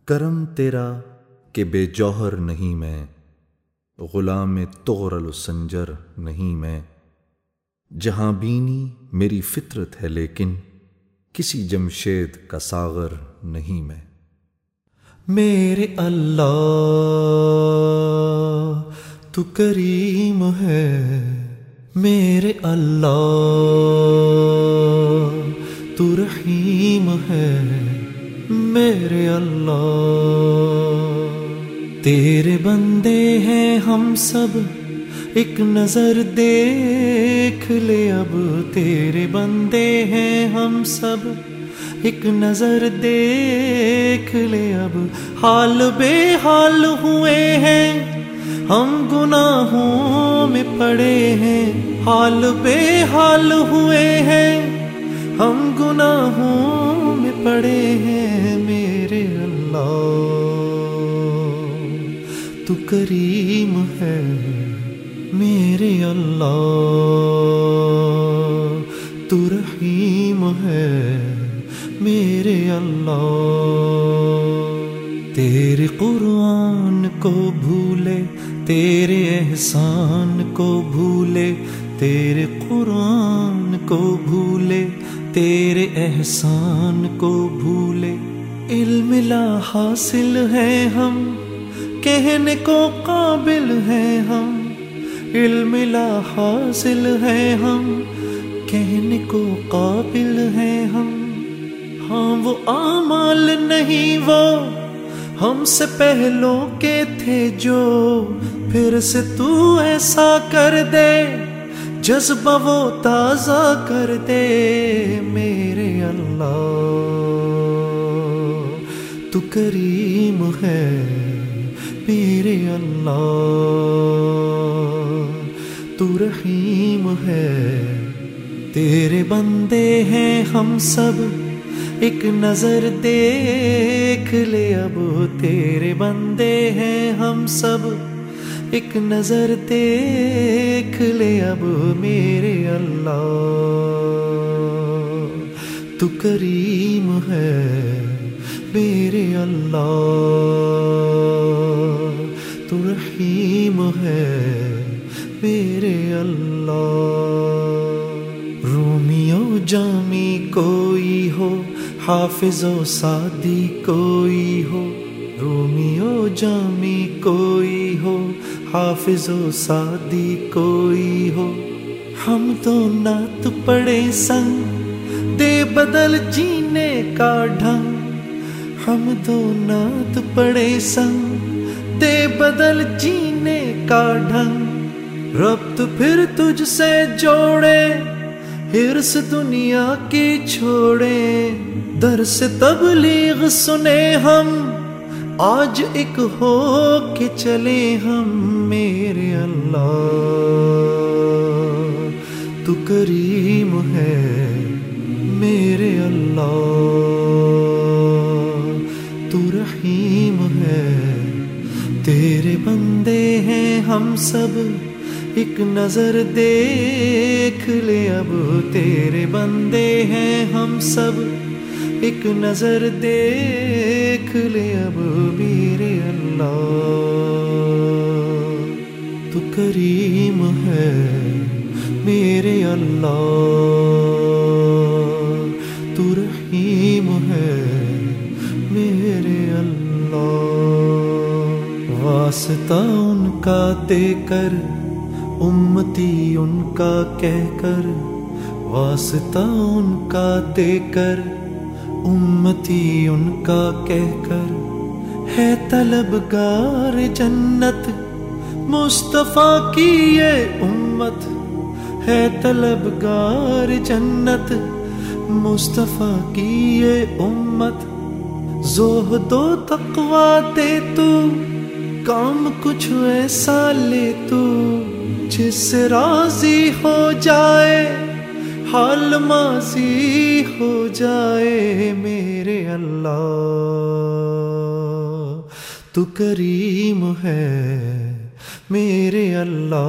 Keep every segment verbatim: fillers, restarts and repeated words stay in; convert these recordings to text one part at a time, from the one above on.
کرم تیرا کہ بے جوہر نہیں میں، غلام طغرل و سنجر نہیں میں، جہاں بینی میری فطرت ہے لیکن کسی جمشید کا ساغر نہیں میں۔ میرے اللہ تو کریم ہے، میرے اللہ تو رحیم ہے، میرے اللہ تیرے بندے ہیں ہم سب، ایک نظر دیکھ لے اب، تیرے بندے ہیں ہم سب، ایک نظر دیکھ لے اب، حال بے حال ہوئے ہیں ہم گناہوں میں پڑے ہیں، حال بے حال ہوئے ہیں ہم گناہوں میں پڑے ہیں، میرے اللہ تو کریم ہے، میرے اللہ تو رحیم ہے، میرے اللہ تیرے قرآن کو بھولے، تیرے احسان کو بھولے، تیرے قرآن کو بھولے، تیرے احسان کو بھولے، علم لا حاصل ہے ہم، کہنے کو قابل ہیں ہم، علم لا حاصل ہے ہم، کہنے کو قابل ہیں ہم، ہاں وہ اعمال نہیں وہ ہم سے پہلوں کے تھے جو، پھر سے تو ایسا کر دے جذبہ وہ تازہ کر دے، میرے اللہ تو کریم ہے، میرے اللہ تو رحیم ہے، تیرے بندے ہیں ہم سب، ایک نظر دیکھ لے اب، تیرے بندے ہیں ہم سب، ایک نظر دیکھ لے اب، میرے اللہ تو کریم ہے، میرے اللہ تو رحیم ہے، میرے اللہ رومیو جامی کوئی ہو، حافظ و سعدی کوئی ہو، رومیو جامی کوئی ہو، حافظ و سعدی کوئی ہو، ہم تو نعت پڑھے سنگ دے بدل جینے کا ڈھنگ، ہم تو نعت پڑھے سنگ دے بدل جینے کا ڈھنگ، ربط پھر تجھ سے جوڑے، ہرس دنیا کی چھوڑے، درس تبلیغ سنے ہم، آج ایک ہو کے چلے ہم، میرے اللہ تو کریم ہے، میرے اللہ تو رحیم ہے، تیرے بندے ہیں ہم سب، ایک نظر دیکھ لے اب، تیرے بندے ہیں ہم سب، ایک نظر دیکھ لے اب، میرے اللہ تو کریم ہے، میرے اللہ تو رحیم ہے، میرے اللہ واسطہ ان کا دے کر، امتی ان کا کہہ کر، واسطہ ان کا دے کر، امتی ان کا کہہ کر، ہے طلبگار جنت مصطفیٰ کی یہ امت، ہے طلبگار جنت مصطفیٰ کی یہ امت، زہد و تقویٰ دے تو، کام کچھ ایسا لے تو، جس سے راضی ہو جائے حال ماضی ہو جائے، میرے اللہ تو کریم ہے، میرے اللہ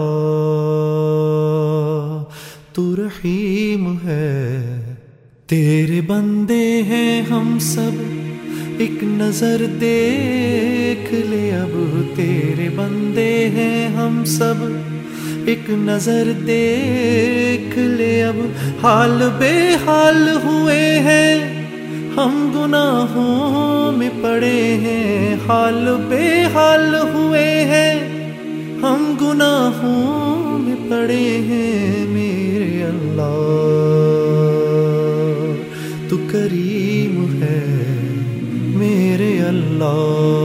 تو رحیم ہے، تیرے بندے ہیں ہم سب، ایک نظر دیکھ لے اب تیرے بندے ہیں ہم سب، ایک نظر دیکھ لے اب، حال بے حال ہوئے ہیں ہم گناہوں میں پڑے ہیں، حال بے حال ہوئے ہیں ہم گناہوں میں پڑے ہیں، میرے اللہ تو کریم ہے میرے اللہ۔